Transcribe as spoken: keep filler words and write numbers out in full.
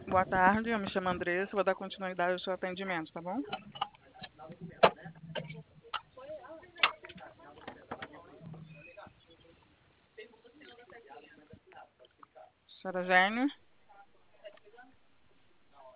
Boa tarde, eu me chamo Andressa, vou dar continuidade ao seu atendimento, tá bom? Senhora Jane?